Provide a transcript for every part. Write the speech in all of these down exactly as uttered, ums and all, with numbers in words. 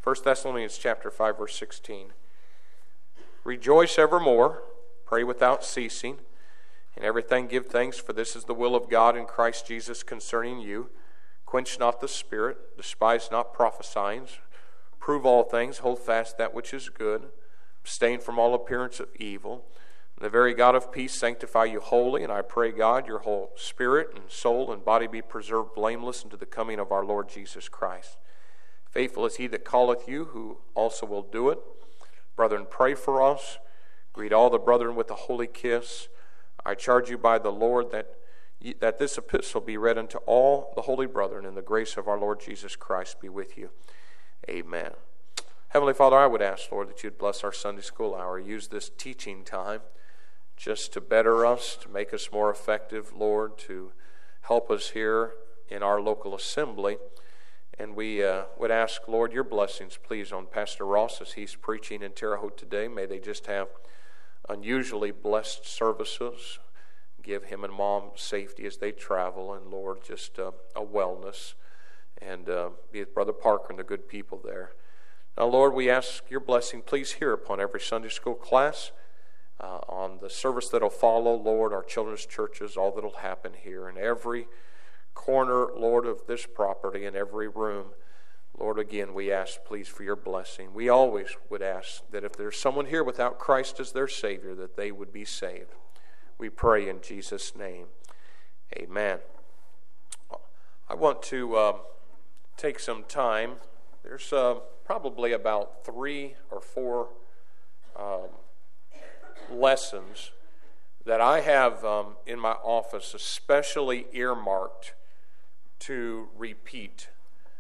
First Thessalonians chapter five, verse sixteen. Rejoice evermore, pray without ceasing, in everything give thanks, for this is the will of God in Christ Jesus concerning you. Quench not the spirit, despise not prophesying, prove all things, hold fast that which is good, abstain from all appearance of evil. And the very God of peace sanctify you wholly, and I pray, God, your whole spirit and soul and body be preserved blameless unto the coming of our Lord Jesus Christ. Faithful is he that calleth you, who also will do it. Brethren, pray for us. Greet all the brethren with a holy kiss. I charge you by the Lord that that this epistle be read unto all the holy brethren, and the grace of our Lord Jesus Christ be with you. Amen. Heavenly Father, I would ask, Lord, that you'd bless our Sunday school hour. Use this teaching time just to better us, to make us more effective, Lord, to help us here in our local assembly. And we uh, would ask, Lord, your blessings, please, on Pastor Ross as he's preaching in Terre Haute today. May they just have unusually blessed services. Give him and Mom safety as they travel, and Lord, just uh, a wellness, and uh, be with Brother Parker and the good people there. Now, Lord, we ask your blessing, please, here upon every Sunday school class, uh, on the service that will follow, Lord, our children's churches, all that will happen here, in every corner, Lord, of this property, in every room. Lord, again, we ask, please, for your blessing. We always would ask that if there's someone here without Christ as their Savior, that they would be saved. We pray in Jesus' name. Amen. I want to uh, take some time. There's uh, probably about three or four um, lessons that I have um, in my office, especially earmarked to repeat.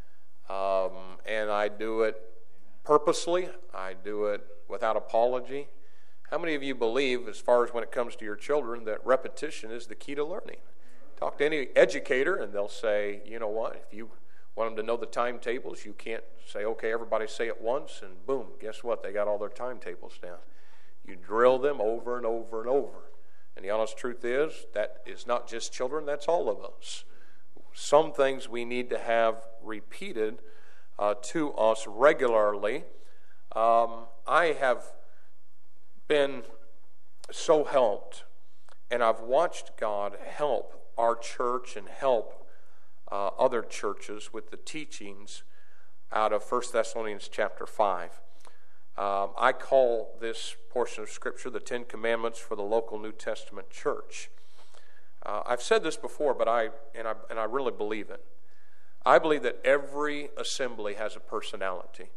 Um, and I do it purposely. I do it without apology. How many of you believe, as far as when it comes to your children, that repetition is the key to learning? Talk to any educator and they'll say, you know what, if you want them to know the timetables, you can't say, okay, everybody say it once, and boom, guess what? They got all their timetables down. You drill them over and over and over. And the honest truth is, that is not just children, that's all of us. Some things we need to have repeated uh, to us regularly. Um, I have been so helped, and I've watched God help our church and help uh, other churches with the teachings out of First Thessalonians chapter five. Um, I call this portion of Scripture the Ten Commandments for the local New Testament church. Uh, I've said this before, but I and I and I really believe it. I believe that every assembly has a personality.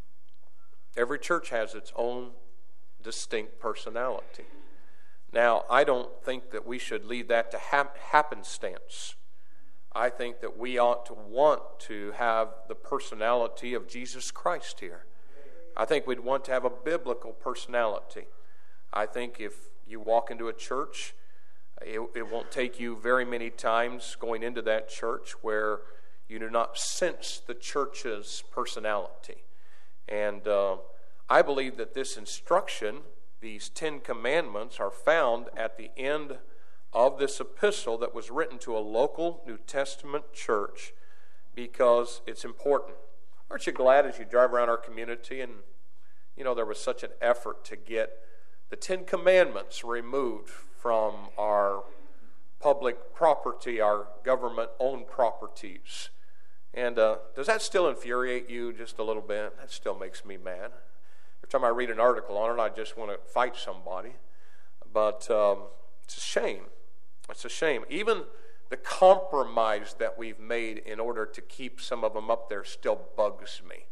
Every church has its own distinct personality. Now, I don't think that we should leave that to hap- happenstance. I think that we ought to want to have the personality of Jesus Christ here. I think we'd want to have a biblical personality. I think if you walk into a church, it, it won't take you very many times going into that church where you do not sense the church's personality. And uh, I believe that this instruction, these Ten Commandments, are found at the end of this epistle that was written to a local New Testament church because it's important. Aren't you glad as you drive around our community and, you know, there was such an effort to get the Ten Commandments removed from our public property, our government-owned properties. And uh, does that still infuriate you just a little bit? That still makes me mad. Every time I read an article on it, I just want to fight somebody. But um, it's a shame. It's a shame. Even the compromise that we've made in order to keep some of them up there still bugs me.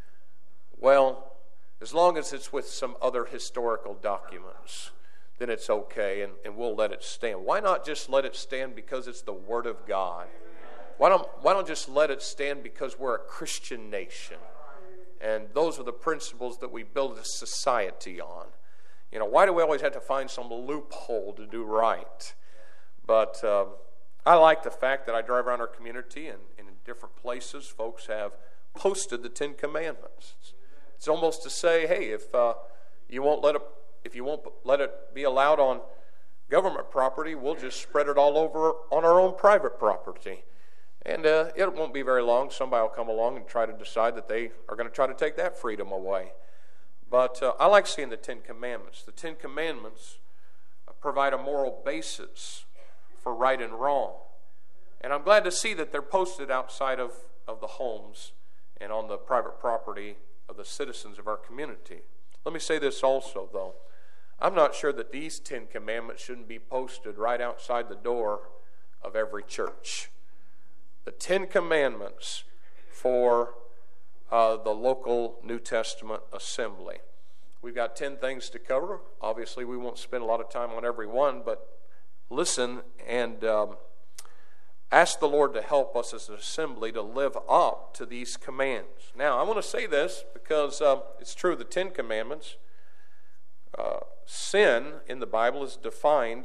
Well, as long as it's with some other historical documents, then it's okay, and, and we'll let it stand. Why not just let it stand because it's the Word of God? Why don't, why don't just let it stand because we're a Christian nation? And those are the principles that we build a society on. You know, why do we always have to find some loophole to do right? But uh, I like the fact that I drive around our community and, and in different places, folks have posted the Ten Commandments. It's, it's almost to say, hey, if uh, you won't let it, if you won't let it be allowed on government property, we'll just spread it all over on our own private property. And uh, it won't be very long. Somebody will come along and try to decide that they are going to try to take that freedom away. But uh, I like seeing the Ten Commandments. The Ten Commandments provide a moral basis for right and wrong. And I'm glad to see that they're posted outside of, of the homes and on the private property of the citizens of our community. Let me say this also, though. I'm not sure that these Ten Commandments shouldn't be posted right outside the door of every church. The Ten Commandments for uh, the local New Testament assembly. We've got ten things to cover. Obviously, we won't spend a lot of time on every one, but listen and um, ask the Lord to help us as an assembly to live up to these commands. Now, I want to say this because um, it's true, the Ten Commandments, uh, sin in the Bible is defined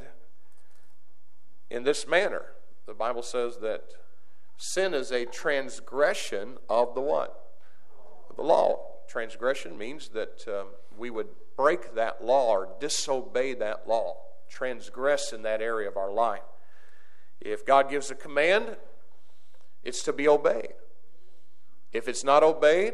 in this manner. The Bible says that sin is a transgression of the what? The law. Transgression means that um, we would break that law or disobey that law, transgress in that area of our life. If God gives a command, it's to be obeyed. If it's not obeyed,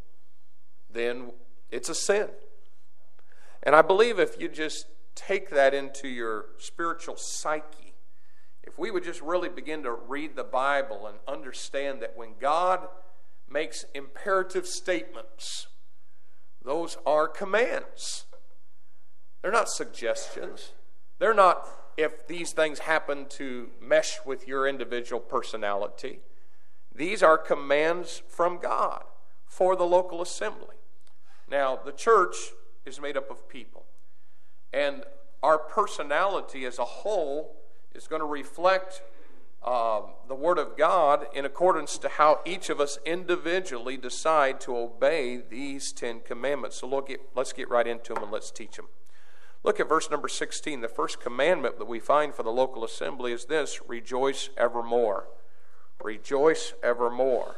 then it's a sin. And I believe if you just take that into your spiritual psyche, if we would just really begin to read the Bible and understand that when God makes imperative statements, those are commands. They're not suggestions. They're not if these things happen to mesh with your individual personality. These are commands from God for the local assembly. Now, the church is made up of people. And our personality as a whole is going to reflect um, the Word of God in accordance to how each of us individually decide to obey these Ten Commandments. So look at, let's get right into them and let's teach them. Look at verse number sixteen. The first commandment that we find for the local assembly is this: rejoice evermore. Rejoice evermore.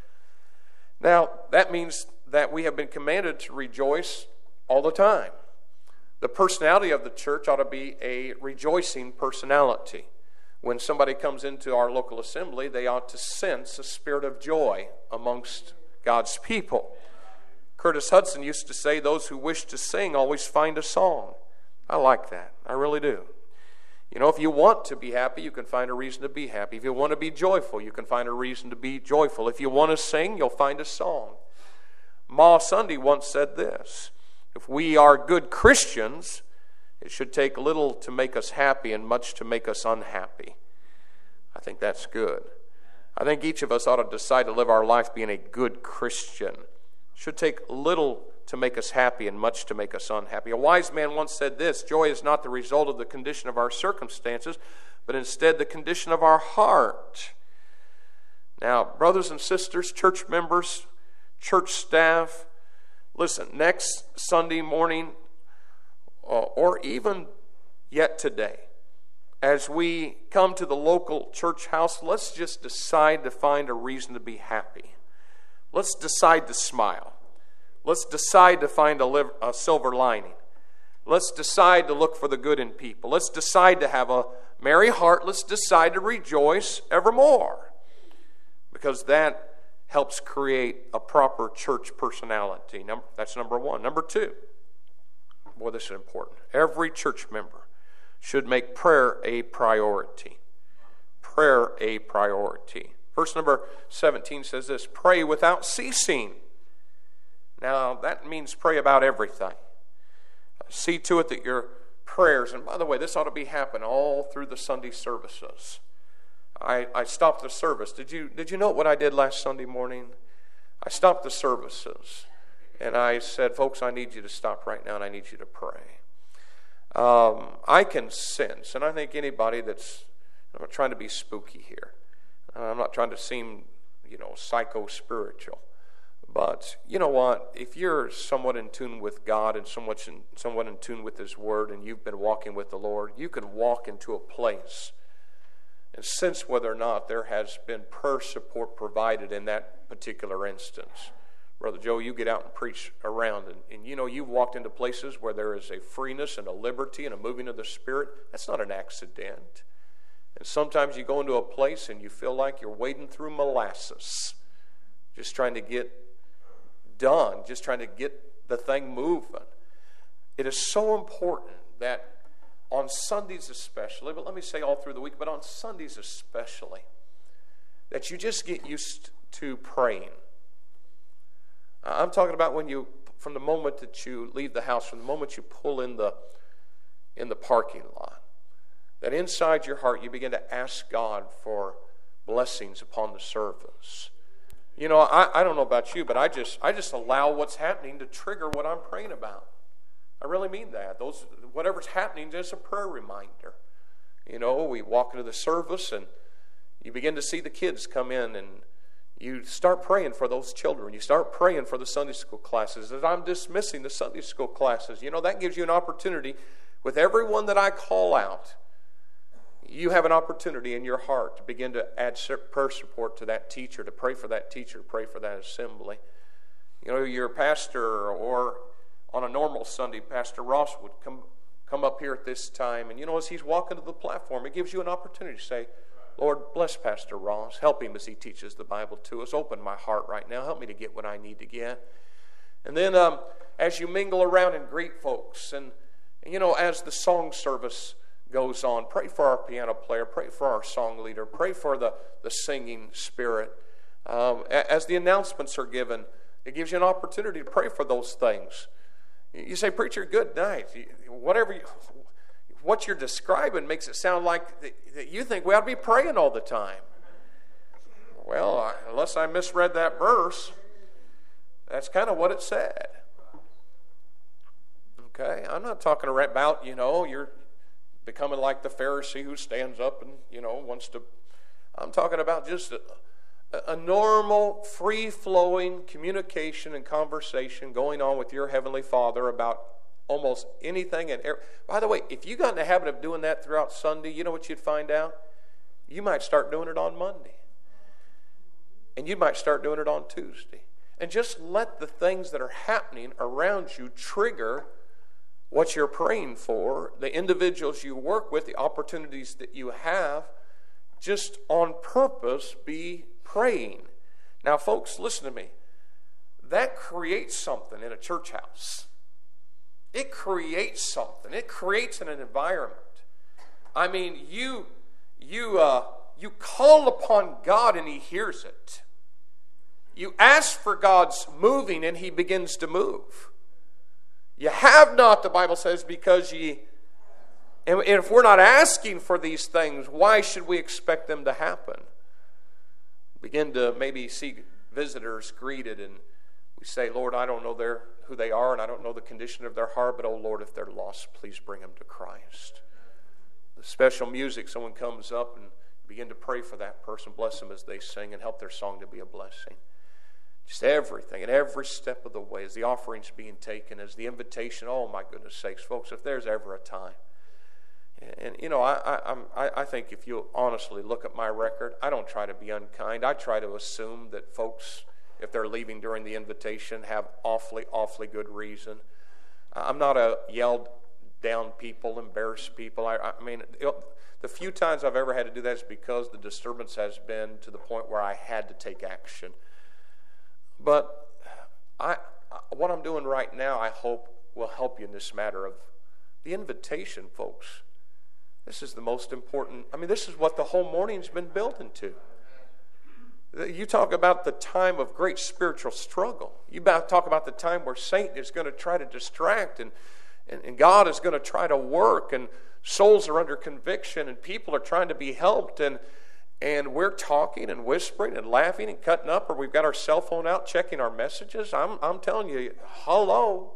Now, that means that we have been commanded to rejoice all the time. The personality of the church ought to be a rejoicing personality. When somebody comes into our local assembly, they ought to sense a spirit of joy amongst God's people. Curtis Hudson used to say, those who wish to sing always find a song. I like that. I really do. You know, if you want to be happy, you can find a reason to be happy. If you want to be joyful, you can find a reason to be joyful. If you want to sing, you'll find a song. Ma Sunday once said this: if we are good Christians, it should take little to make us happy and much to make us unhappy. I think that's good. I think each of us ought to decide to live our life being a good Christian. It should take little to make us happy and much to make us unhappy. A wise man once said this: joy is not the result of the condition of our circumstances, but instead the condition of our heart. Now, brothers and sisters, church members, church staff, listen, next Sunday morning, uh, or even yet today, as we come to the local church house, let's just decide to find a reason to be happy. Let's decide to smile. Let's decide to find a, liv- a silver lining. Let's decide to look for the good in people. Let's decide to have a merry heart. Let's decide to rejoice evermore. Because that helps create a proper church personality. Number, that's number one. Number two, boy, this is important. Every church member should make prayer a priority. Prayer a priority. Verse number seventeen says this: pray without ceasing. Now, that means pray about everything. See to it that your prayers, and by the way, this ought to be happening all through the Sunday services. I, I stopped the service. Did you, did you know what I did last Sunday morning? I stopped the services, and I said, folks, I need you to stop right now, and I need you to pray. Um, I can sense, and I think anybody that's, I'm not trying to be spooky here. I'm not trying to seem, you know, psycho-spiritual. But you know what? If you're somewhat in tune with God and somewhat in, somewhat in tune with His Word, and you've been walking with the Lord, you can walk into a place and sense whether or not there has been prayer support provided in that particular instance. Brother Joe, you get out and preach around, and, and you know you've walked into places where there is a freeness and a liberty and a moving of the Spirit. That's not an accident. And sometimes you go into a place and you feel like you're wading through molasses, just trying to get done, just trying to get the thing moving. It is so important that on Sundays especially, but let me say all through the week, but on Sundays especially, that you just get used to praying. I'm talking about when you, from the moment that you leave the house, from the moment you pull in the in the parking lot, that inside your heart you begin to ask God for blessings upon the service. You know, I, I don't know about you, but I just I just allow what's happening to trigger what I'm praying about. I really mean that. Those whatever's happening is a prayer reminder. You know, we walk into the service and you begin to see the kids come in and you start praying for those children. You start praying for the Sunday school classes. As I'm dismissing the Sunday school classes, you know, that gives you an opportunity with everyone that I call out. You have an opportunity in your heart to begin to add prayer support to that teacher, to pray for that teacher, to pray for that assembly. You know, your pastor, or on a normal Sunday, Pastor Ross would come come up here at this time, and you know, as he's walking to the platform, it gives you an opportunity to say, Lord, bless Pastor Ross. Help him as he teaches the Bible to us. Open my heart right now. Help me to get what I need to get. And then um, as you mingle around and greet folks, and, and you know, as the song service goes on, pray for our piano player, pray for our song leader, pray for the, the singing spirit. Um, as the announcements are given, it gives you an opportunity to pray for those things. You say, preacher, good night. Whatever you, what you're describing makes it sound like that you think we ought to be praying all the time. Well, unless I misread that verse, that's kind of what it said. Okay, I'm not talking about, you know, you're becoming like the Pharisee who stands up and, you know, wants to. I'm talking about just a, a normal, free-flowing communication and conversation going on with your Heavenly Father about almost anything. And every, by the way, if you got in the habit of doing that throughout Sunday, you know what you'd find out? You might start doing it on Monday. And you might start doing it on Tuesday. And just let the things that are happening around you trigger what you're praying for, the individuals you work with, the opportunities that you have. Just on purpose be praying. Now, folks, listen to me. That creates something in a church house. It creates something. It creates an environment. I mean, you you uh, you call upon God and He hears it. You ask for God's moving and He begins to move. You have not, the Bible says, because ye. And if we're not asking for these things, why should we expect them to happen? Begin to maybe see visitors greeted, and we say, Lord, I don't know their, who they are, and I don't know the condition of their heart, but oh Lord, if they're lost, please bring them to Christ. The special music, someone comes up and begin to pray for that person, bless them as they sing, and help their song to be a blessing. Just everything, and every step of the way, as the offering's being taken, as the invitation, oh my goodness sakes, folks, if there's ever a time. And, you know, I, I, I think if you honestly look at my record, I don't try to be unkind. I try to assume that folks, if they're leaving during the invitation, have awfully, awfully good reason. I'm not a yelled down people, embarrassed people. I, I mean, it, the few times I've ever had to do that is because the disturbance has been to the point where I had to take action. But I, what I'm doing right now, I hope, will help you in this matter of the invitation, folks. This is the most important. I mean, this is what the whole morning's been built into. You talk about the time of great spiritual struggle. You talk about the time where Satan is going to try to distract, and, and, and God is going to try to work, and souls are under conviction, and people are trying to be helped, and and we're talking and whispering and laughing and cutting up, or we've got our cell phone out checking our messages. I'm I'm telling you, hello.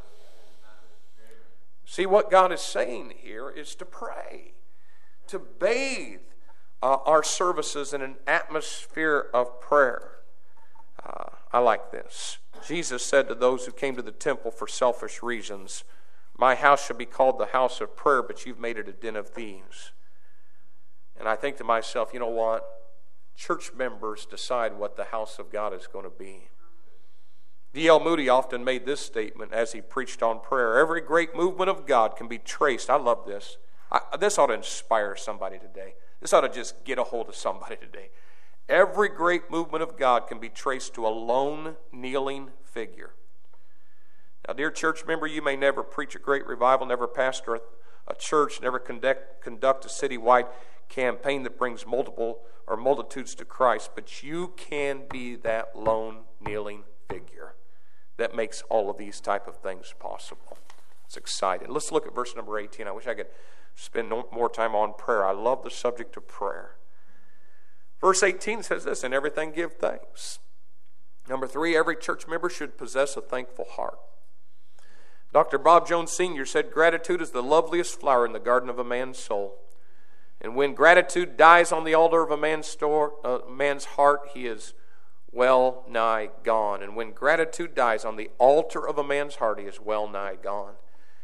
See, what God is saying here is to pray, to bathe uh, our services in an atmosphere of prayer. Uh, I like this. Jesus said to those who came to the temple for selfish reasons, my house shall be called the house of prayer, but you've made it a den of thieves. And I think to myself, you know what? Church members decide what the house of God is going to be. D L Moody often made this statement as he preached on prayer. Every great movement of God can be traced. I love this. I, this ought to inspire somebody today. This ought to just get a hold of somebody today. Every great movement of God can be traced to a lone, kneeling figure. Now, dear church member, you may never preach a great revival, never pastor a, a church, never conduct, conduct a citywide campaign that brings multiple or multitudes to Christ, but you can be that lone, kneeling figure that makes all of these type of things possible. It's exciting. Let's look at verse number eighteen. I wish I could spend no more time on prayer. I love the subject of prayer. Verse eighteen says this, "In everything give thanks." Number three, every church member should possess a thankful heart. Doctor Bob Jones Senior said, "Gratitude is the loveliest flower in the garden of a man's soul. And when gratitude dies on the altar of a man's, store, uh, man's heart, he is well nigh gone. And when gratitude dies on the altar of a man's heart, he is well nigh gone."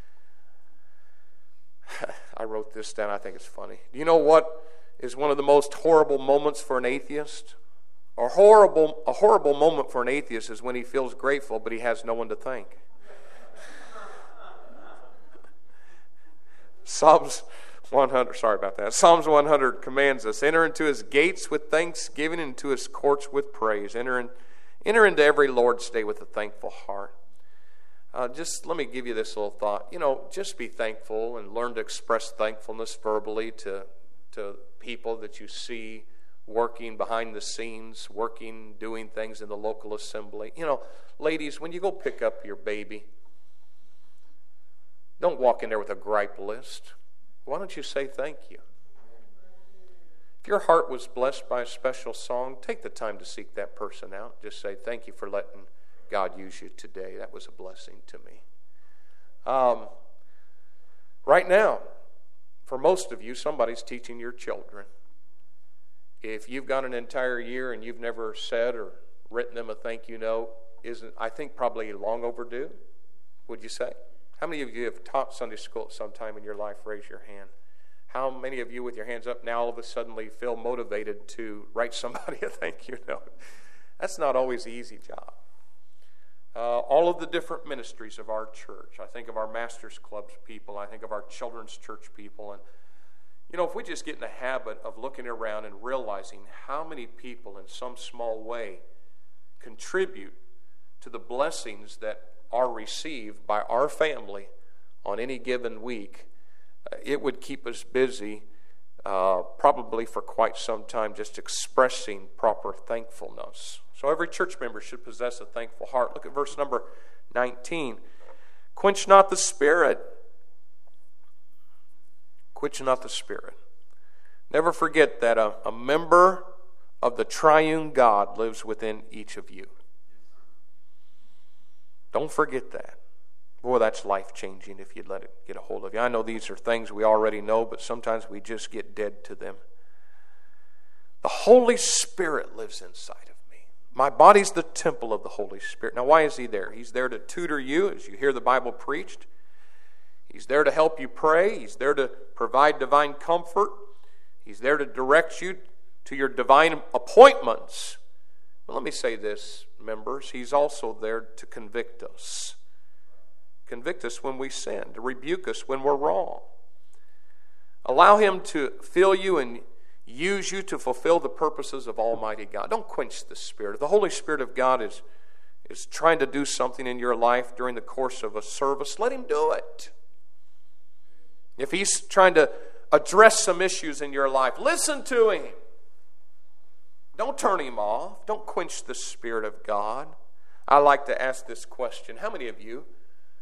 I wrote this down. I think it's funny. Do you know what is one of the most horrible moments for an atheist? A horrible, a horrible moment for an atheist is when he feels grateful, but he has no one to thank. Psalms one hundred, sorry about that. Psalms one hundred commands us, "Enter into his gates with thanksgiving, and into his courts with praise." Enter, in, enter into every Lord's day with a thankful heart. Uh, just let me give you this little thought. You know, just be thankful and learn to express thankfulness verbally to, to people that you see working behind the scenes, working, doing things in the local assembly. You know, ladies, when you go pick up your baby, don't walk in there with a gripe list. Why don't you say thank you? If your heart was blessed by a special song, take the time to seek that person out. Just say, "Thank you for letting God use you today. That was a blessing to me." Um, right now, for most of you, somebody's teaching your children. If you've got an entire year and you've never said or written them a thank you note, isn't I think probably long overdue, would you say? How many of you have taught Sunday school at some time in your life? Raise your hand. How many of you with your hands up now all of a sudden feel motivated to write somebody a thank you note? That's not always an easy job. Uh, all of the different ministries of our church. I think of our Masters Clubs people. I think of our children's church people. And, you know, if we just get in the habit of looking around and realizing how many people in some small way contribute to the blessings that are received by our family on any given week, uh, it would keep us busy uh, probably for quite some time just expressing proper thankfulness. So every church member should possess a thankful heart. Look at verse number nineteen. "Quench not the spirit." Quench not the spirit. Never forget that a, a member of the triune God lives within each of you. Don't forget that. Boy, that's life-changing if you'd let it get a hold of you. I know these are things we already know, but sometimes we just get dead to them. The Holy Spirit lives inside of me. My body's the temple of the Holy Spirit. Now, why is He there? He's there to tutor you as you hear the Bible preached. He's there to help you pray. He's there to provide divine comfort. He's there to direct you to your divine appointments. But let me say this, members. He's also there to convict us. Convict us when we sin, to rebuke us when we're wrong. Allow Him to fill you and use you to fulfill the purposes of Almighty God. Don't quench the Spirit. If the Holy Spirit of God is, is trying to do something in your life during the course of a service, let Him do it. If He's trying to address some issues in your life, listen to Him. Don't turn Him off. Don't quench the Spirit of God. I like to ask this question. How many of you,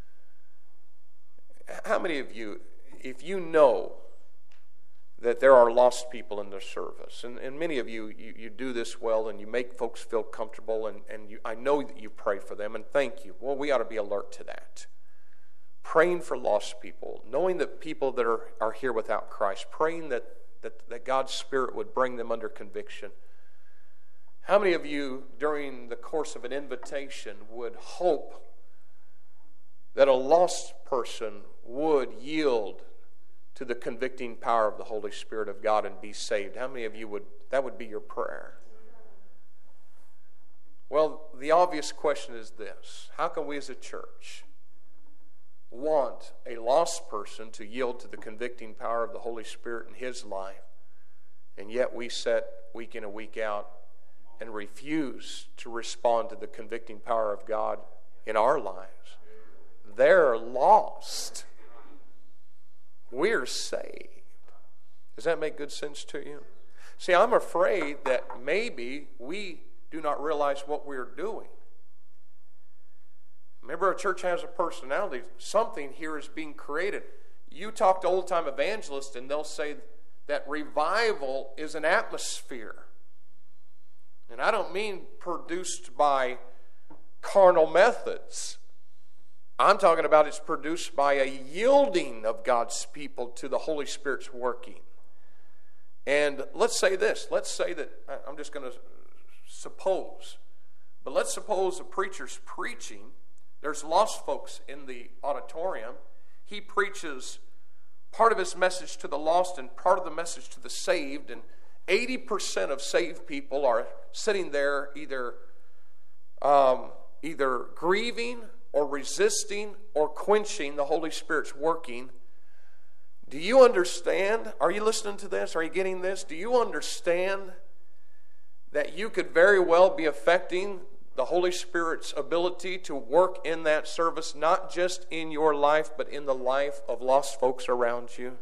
how many of you, if you know that there are lost people in the service, and, and many of you, you, you do this well, and you make folks feel comfortable, and, and you, I know that you pray for them, and thank you. Well, we ought to be alert to that. Praying for lost people, knowing that people that are, are here without Christ, praying that, that, that God's Spirit would bring them under conviction. How many of you, during the course of an invitation, would hope that a lost person would yield to the convicting power of the Holy Spirit of God and be saved? How many of you would, that would be your prayer? Well, the obvious question is this: how can we as a church want a lost person to yield to the convicting power of the Holy Spirit in his life And yet we sit week in and week out and refuse to respond to the convicting power of God in our lives. They're lost. We're saved. Does that make good sense to you? See, I'm afraid that maybe we do not realize what we're doing. Remember, a church has a personality. Something here is being created. You talk to old-time evangelists, and they'll say that revival is an atmosphere. And I don't mean produced by carnal methods. I'm talking about it's produced by a yielding of God's people to the Holy Spirit's working. And let's say this. Let's say that, I'm just going to suppose, but let's suppose a preacher's preaching. There's lost folks in the auditorium. He preaches part of his message to the lost and part of the message to the saved, and eighty percent of saved people are sitting there either um, either grieving or resisting or quenching the Holy Spirit's working. Do you understand? Are you listening to this? Are you getting this? Do you understand that you could very well be affecting the Holy Spirit's ability to work in that service, not just in your life, but in the life of lost folks around you?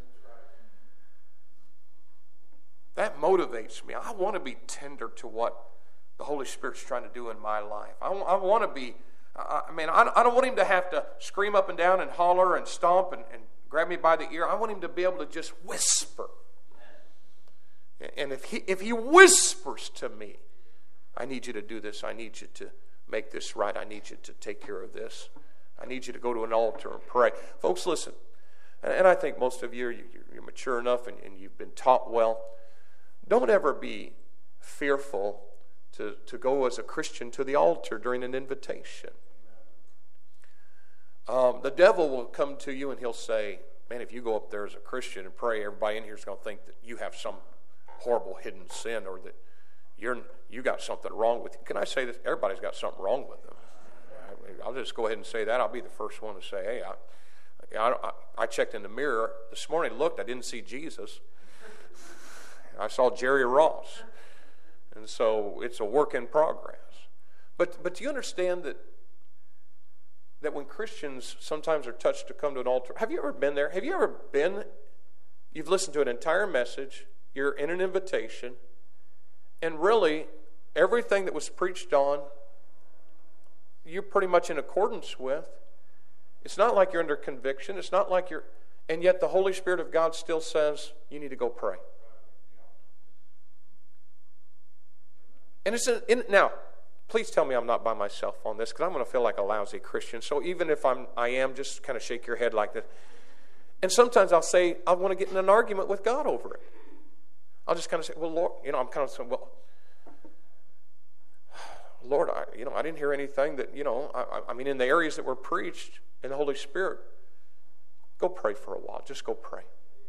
That motivates me. I want to be tender to what the Holy Spirit's trying to do in my life. I, I want to be, I, I mean, I, I don't want Him to have to scream up and down and holler and stomp and, and grab me by the ear. I want Him to be able to just whisper. And if he, if he whispers to me, I need you to do this. I need you to make this right. I need you to take care of this. I need you to go to an altar and pray. Folks, listen. And I think most of you, you're mature enough and you've been taught well. Don't ever be fearful to, to go as a Christian to the altar during an invitation. Um, the devil will come to you and he'll say, man, if you go up there as a Christian and pray, everybody in here is going to think that you have some horrible hidden sin or that You're, you got something wrong with you. Can I say this? Everybody's got something wrong with them. I'll just go ahead and say that. I'll be the first one to say, hey, I, I, I checked in the mirror this morning, looked, I didn't see Jesus. I saw Jerry Ross. And so it's a work in progress. But but do you understand that, that when Christians sometimes are touched to come to an altar, have you ever been there? Have you ever been, you've listened to an entire message, you're in an invitation, and really, everything that was preached on, you're pretty much in accordance with. It's not like you're under conviction. It's not like you're... And yet the Holy Spirit of God still says, you need to go pray. And it's... A, in, now, please tell me I'm not by myself on this, because I'm going to feel like a lousy Christian. So even if I'm, I am, just kind of shake your head like that. And sometimes I'll say, I want to get in an argument with God over it. I'll just kind of say, well, Lord, you know, I'm kind of saying, well, Lord, I, you know, I didn't hear anything that, you know, I, I mean, in the areas that were preached in the Holy Spirit, go pray for a while. Just go pray.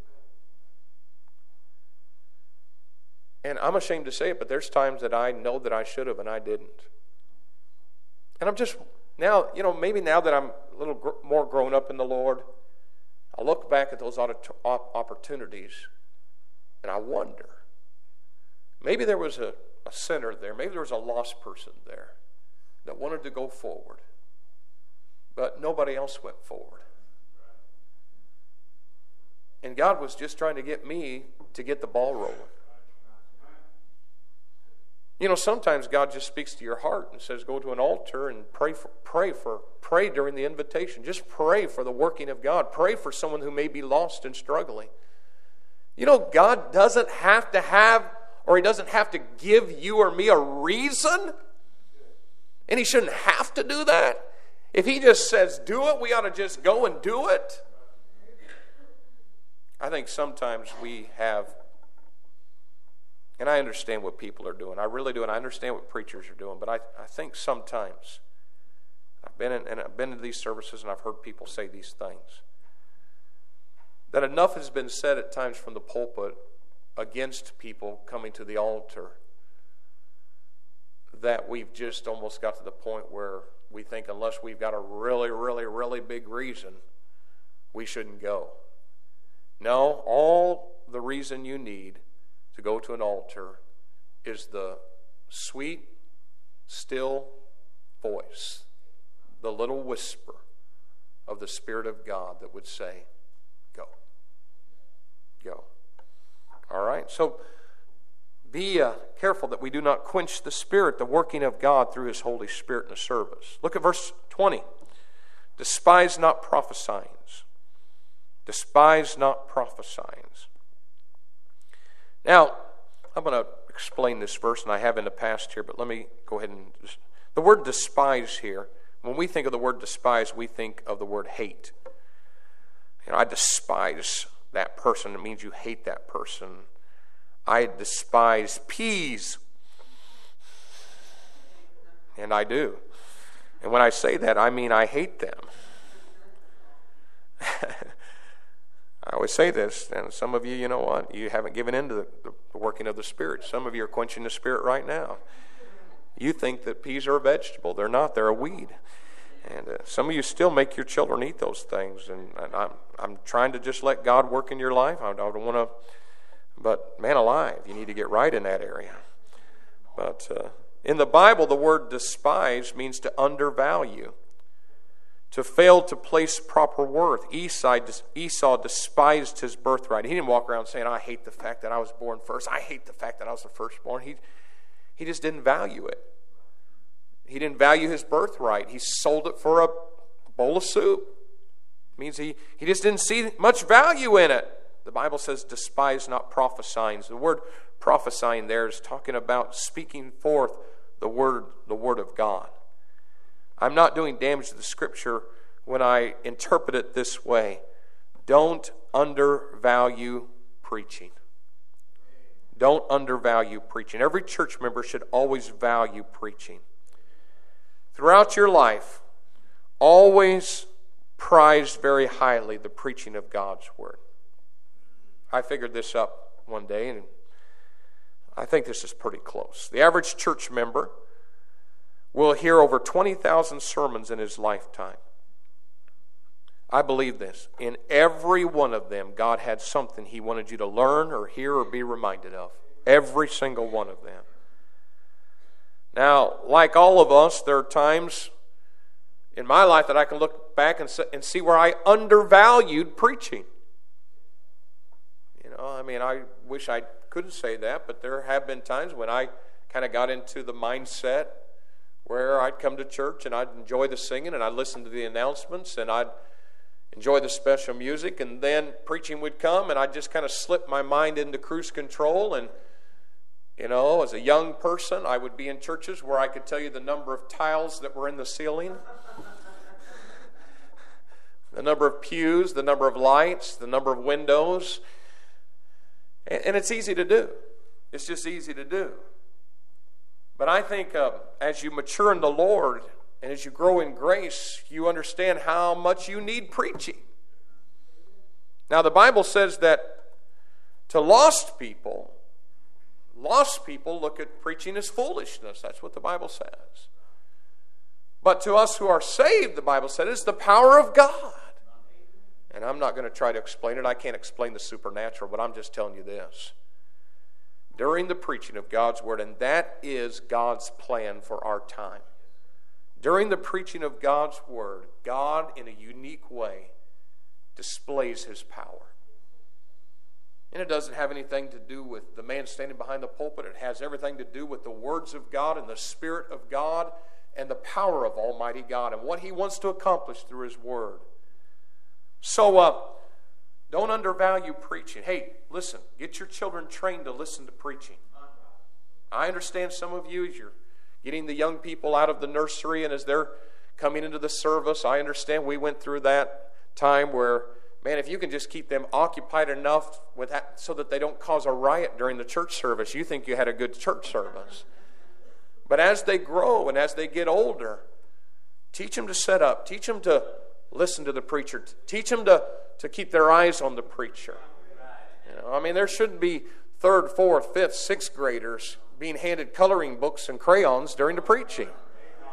And I'm ashamed to say it, but there's times that I know that I should have and I didn't. And I'm just, now, you know, maybe now that I'm a little gr- more grown up in the Lord, I look back at those opportunities and I wonder, maybe there was a, a sinner there, maybe there was a lost person there that wanted to go forward, but nobody else went forward. And God was just trying to get me to get the ball rolling. You know, sometimes God just speaks to your heart and says, go to an altar and pray for, pray for, pray during the invitation. Just pray for the working of God. Pray for someone who may be lost and struggling. You know, God doesn't have to have, or He doesn't have to give you or me a reason. And He shouldn't have to do that. If He just says do it, we ought to just go and do it. I think sometimes we have, and I understand what people are doing. I really do, and I understand what preachers are doing. But I, I think sometimes, I've been in, and I've been to these services and I've heard people say these things, that enough has been said at times from the pulpit against people coming to the altar that we've just almost got to the point where we think unless we've got a really, really, really big reason, we shouldn't go. No, all the reason you need to go to an altar is the sweet, still voice, the little whisper of the Spirit of God that would say, go. Go. All right? So be uh, careful that we do not quench the Spirit, the working of God through His Holy Spirit in the service. Look at verse twenty. Despise not prophesying. Despise not prophesying. Now, I'm going to explain this verse, and I have in the past here, but let me go ahead and... Just, the word despise here, when we think of the word despise, we think of the word hate. You know, I despise that person. It means you hate that person. I despise peas. And I do. And when I say that, I mean I hate them. I always say this, and some of you, you know what? You haven't given in to the, the working of the Spirit. Some of you are quenching the Spirit right now. You think that peas are a vegetable. They're not. They're a weed. And uh, some of you still make your children eat those things. And, and I'm I'm trying to just let God work in your life. I, I don't want to, but man alive, you need to get right in that area. But uh, in the Bible, the word despise means to undervalue, to fail to place proper worth. Esau, Esau despised his birthright. He didn't walk around saying, I hate the fact that I was born first. I hate the fact that I was the firstborn. He, he just didn't value it. He didn't value his birthright. He sold it for a bowl of soup. It means he, he just didn't see much value in it. The Bible says, despise not prophesying. The word prophesying there is talking about speaking forth the word, the word of God. I'm not doing damage to the Scripture when I interpret it this way. Don't undervalue preaching. Don't undervalue preaching. Every church member should always value preaching. Throughout your life, always prize very highly the preaching of God's Word. I figured this up one day, and I think this is pretty close. The average church member will hear over twenty thousand sermons in his lifetime. I believe this. In every one of them, God had something He wanted you to learn or hear or be reminded of. Every single one of them. Now, like all of us, there are times in my life that I can look back and see where I undervalued preaching. You know, I mean, I wish I couldn't say that, but there have been times when I kind of got into the mindset where I'd come to church and I'd enjoy the singing and I'd listen to the announcements and I'd enjoy the special music, and then preaching would come and I'd just kind of slip my mind into cruise control. And you know, as a young person, I would be in churches where I could tell you the number of tiles that were in the ceiling, the number of pews, the number of lights, the number of windows. And it's easy to do. It's just easy to do. But I think uh, as you mature in the Lord and as you grow in grace, you understand how much you need preaching. Now, the Bible says that to lost people, Lost people look at preaching as foolishness. That's what the Bible says. But to us who are saved, the Bible said, it's the power of God. And I'm not going to try to explain it. I can't explain the supernatural, but I'm just telling you this. During the preaching of God's Word, and that is God's plan for our time. During the preaching of God's Word, God, in a unique way, displays His power. And it doesn't have anything to do with the man standing behind the pulpit. It has everything to do with the words of God and the Spirit of God and the power of Almighty God and what He wants to accomplish through His Word. So, uh, don't undervalue preaching. Hey, listen, get your children trained to listen to preaching. I understand some of you, as you're getting the young people out of the nursery and as they're coming into the service, I understand we went through that time where, man, if you can just keep them occupied enough with that so that they don't cause a riot during the church service, you think you had a good church service. But as they grow and as they get older, teach them to set up. Teach them to listen to the preacher. Teach them to, to keep their eyes on the preacher. You know, I mean, there shouldn't be third, fourth, fifth, sixth graders being handed coloring books and crayons during the preaching.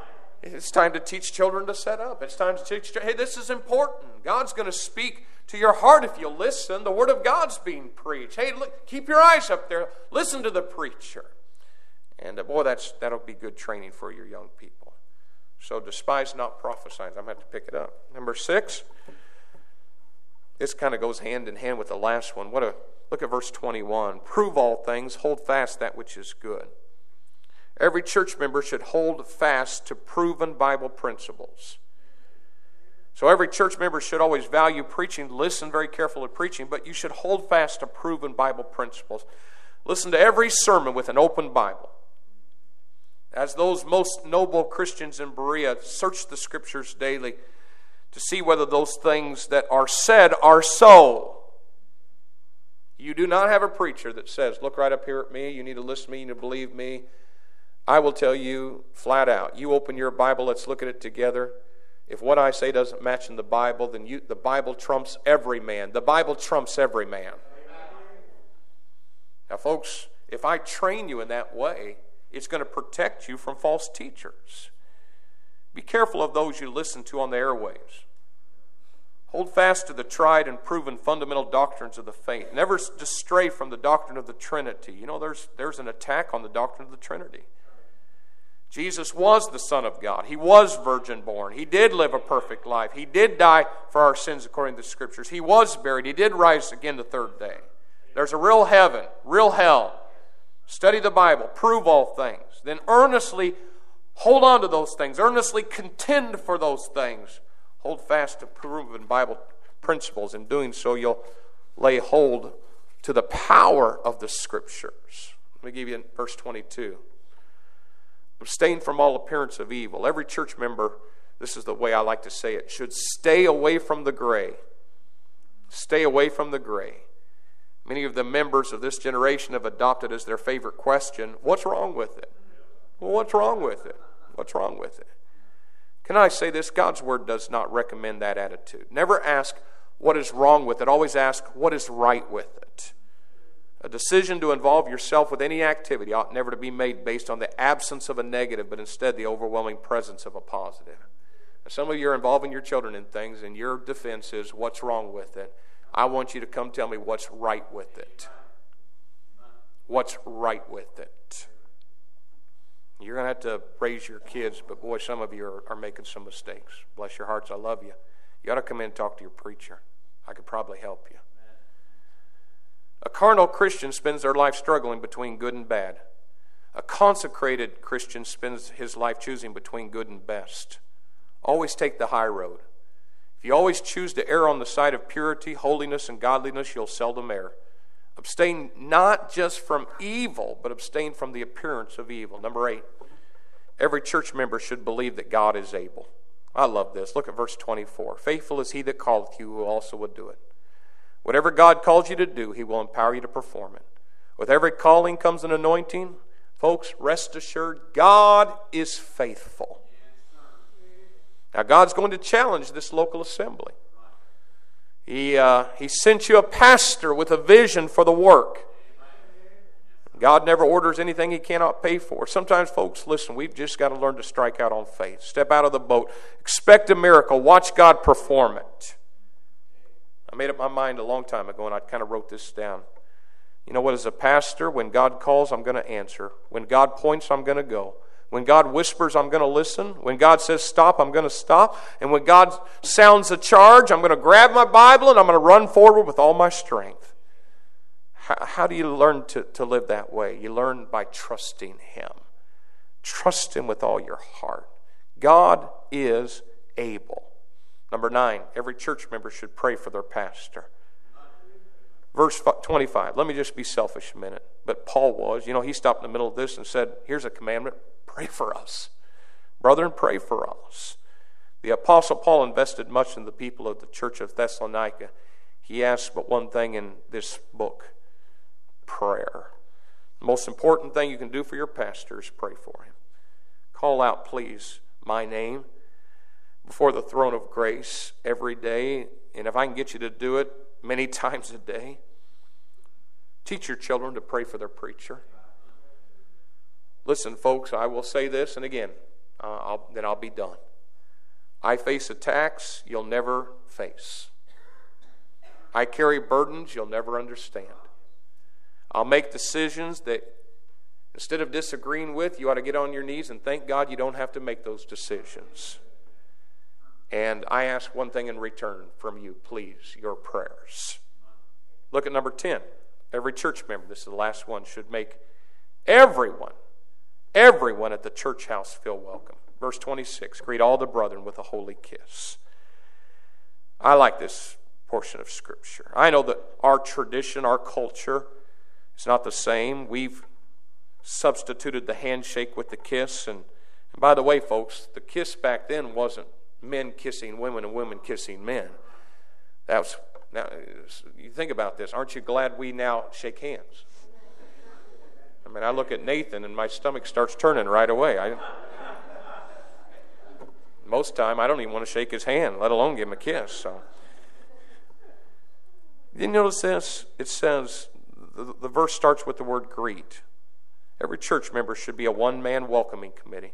It's time to teach children to set up. It's time to teach, hey, this is important. God's going to speak to your heart if you'll listen. The Word of God's being preached. Hey, look, keep your eyes up there. Listen to the preacher. And uh, boy, that's that'll be good training for your young people. So despise not prophesying. I'm going to have to pick it up. Number six. This kind of goes hand in hand with the last one. What a look at verse twenty-one. Prove all things, hold fast that which is good. Every church member should hold fast to proven Bible principles. So every church member should always value preaching, listen very carefully to preaching, but you should hold fast to proven Bible principles. Listen to every sermon with an open Bible. As those most noble Christians in Berea searched the Scriptures daily to see whether those things that are said are so. You do not have a preacher that says, look right up here at me, you need to listen to me, you need to believe me. I will tell you flat out, you open your Bible, let's look at it together. If what I say doesn't match in the Bible, then you, the Bible trumps every man. The Bible trumps every man. Now, folks, if I train you in that way, it's going to protect you from false teachers. Be careful of those you listen to on the airwaves. Hold fast to the tried and proven fundamental doctrines of the faith. Never stray from the doctrine of the Trinity. You know, there's, there's an attack on the doctrine of the Trinity. Jesus was the Son of God. He was virgin born. He did live a perfect life. He did die for our sins according to the Scriptures. He was buried. He did rise again the third day. There's a real heaven, real hell. Study the Bible. Prove all things. Then earnestly hold on to those things. Earnestly contend for those things. Hold fast to proven Bible principles. In doing so, you'll lay hold to the power of the Scriptures. Let me give you verse twenty-two. Abstain from all appearance of evil. Every church member, this is the way I like to say it, should stay away from the gray. Stay away from the gray. Many of the members of this generation have adopted as their favorite question, what's wrong with it? Well, what's wrong with it? What's wrong with it? Can I say this? God's Word does not recommend that attitude. Never ask what is wrong with it. Always ask what is right with it. A decision to involve yourself with any activity ought never to be made based on the absence of a negative, but instead the overwhelming presence of a positive. Now, some of you are involving your children in things, and your defense is, what's wrong with it? I want you to come tell me what's right with it. What's right with it? You're going to have to raise your kids, but boy, some of you are, are making some mistakes. Bless your hearts, I love you. You ought to come in and talk to your preacher. I could probably help you. A carnal Christian spends their life struggling between good and bad. A consecrated Christian spends his life choosing between good and best. Always take the high road. If you always choose to err on the side of purity, holiness, and godliness, you'll seldom err. Abstain not just from evil, but abstain from the appearance of evil. Number eight, every church member should believe that God is able. I love this. Look at verse twenty-four. Faithful is he that calleth you, who also would do it. Whatever God calls you to do, He will empower you to perform it. With every calling comes an anointing. Folks, rest assured, God is faithful. Now, God's going to challenge this local assembly. He, uh, he sent you a pastor with a vision for the work. God never orders anything He cannot pay for. Sometimes, folks, listen, we've just got to learn to strike out on faith. Step out of the boat. Expect a miracle. Watch God perform it. I made up my mind a long time ago, and I kind of wrote this down. You know what, as a pastor, when God calls, I'm going to answer. When God points, I'm going to go. When God whispers, I'm going to listen. When God says stop, I'm going to stop. And when God sounds a charge, I'm going to grab my Bible and I'm going to run forward with all my strength. How, how do you learn to, to live that way? You learn by trusting Him. Trust Him with all your heart. God is able. Number nine, every church member should pray for their pastor. Verse twenty-five, let me just be selfish a minute. But Paul was, you know, he stopped in the middle of this and said, here's a commandment, pray for us. Brethren, pray for us. The Apostle Paul invested much in the people of the church of Thessalonica. He asked but one thing in this book, prayer. The most important thing you can do for your pastor is pray for him. Call out, please, my name before the throne of grace every day. And if I can get you to do it many times a day, teach your children to pray for their preacher. Listen, folks, I will say this, and again, uh, I'll, then I'll be done. I face attacks you'll never face. I carry burdens you'll never understand. I'll make decisions that instead of disagreeing with, you ought to get on your knees and thank God you don't have to make those decisions. And I ask one thing in return from you, please, your prayers. Look at number ten. Every church member, this is the last one, should make everyone, everyone at the church house feel welcome. Verse twenty-six, greet all the brethren with a holy kiss. I like this portion of Scripture. I know that our tradition, our culture is not the same. We've substituted the handshake with the kiss. And, and by the way, folks, the kiss back then wasn't men kissing women and women kissing men. That was, now, you think about this. Aren't you glad we now shake hands? I mean, I look at Nathan and my stomach starts turning right away. I, most time, I don't even want to shake his hand, let alone give him a kiss. So, you notice this? It says, the, the verse starts with the word greet. Every church member should be a one-man welcoming committee.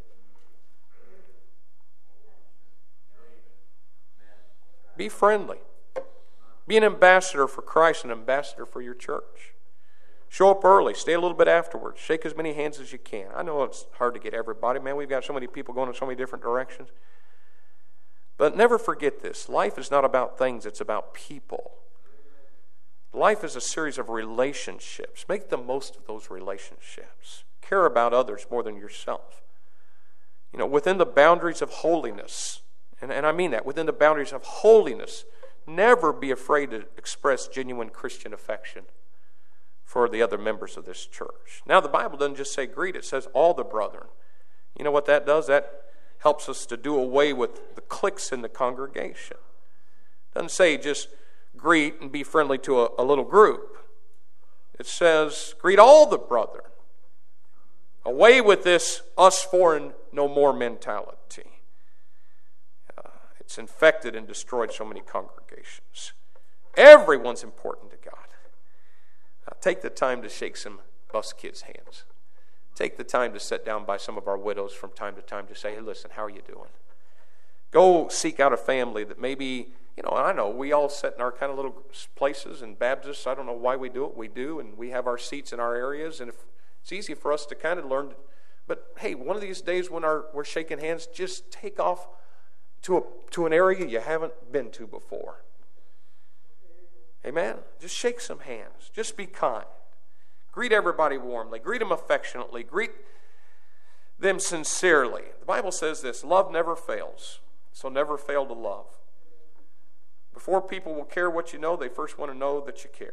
Be friendly. Be an ambassador for Christ, an ambassador for your church. Show up early. Stay a little bit afterwards. Shake as many hands as you can. I know it's hard to get everybody. Man, we've got so many people going in so many different directions. But never forget this. Life is not about things. It's about people. Life is a series of relationships. Make the most of those relationships. Care about others more than yourself. You know, within the boundaries of holiness, and, and I mean that, within the boundaries of holiness, never be afraid to express genuine Christian affection for the other members of this church. Now, the Bible doesn't just say greet, it says all the brethren. You know what that does? That helps us to do away with the cliques in the congregation. It doesn't say just greet and be friendly to a, a little group. It says greet all the brethren. Away with this us four and no more mentality. Uh, it's infected and destroyed so many congregations. Everyone's important to God. Uh, take the time to shake some bus kids' hands. Take the time to sit down by some of our widows from time to time to say, hey, listen, how are you doing? Go seek out a family that maybe, you know, I know we all sit in our kind of little places and Baptists, I don't know why we do it, we do, and we have our seats in our areas, and if it's easy for us to kind of learn, but hey, one of these days when our, we're shaking hands, just take off to a to an area you haven't been to before. Amen? Just shake some hands. Just be kind. Greet everybody warmly. Greet them affectionately. Greet them sincerely. The Bible says this, love never fails, so never fail to love. Before people will care what you know, they first want to know that you care.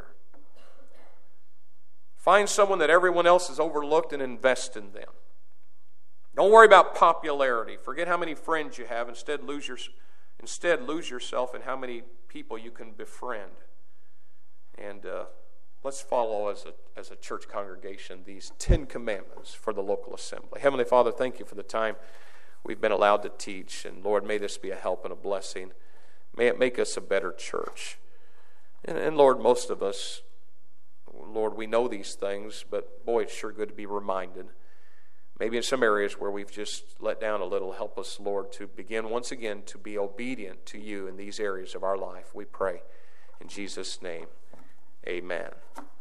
Find someone that everyone else has overlooked and invest in them. Don't worry about popularity. Forget how many friends you have. Instead, lose your, instead, lose yourself in how many people you can befriend. And uh, let's follow as a, as a church congregation these Ten Commandments for the local assembly. Heavenly Father, thank you for the time we've been allowed to teach. And Lord, may this be a help and a blessing. May it make us a better church. And, and Lord, most of us, Lord, we know these things, but boy, it's sure good to be reminded. Maybe in some areas where we've just let down a little, help us, Lord, to begin once again to be obedient to you in these areas of our life. We pray in Jesus' name. Amen.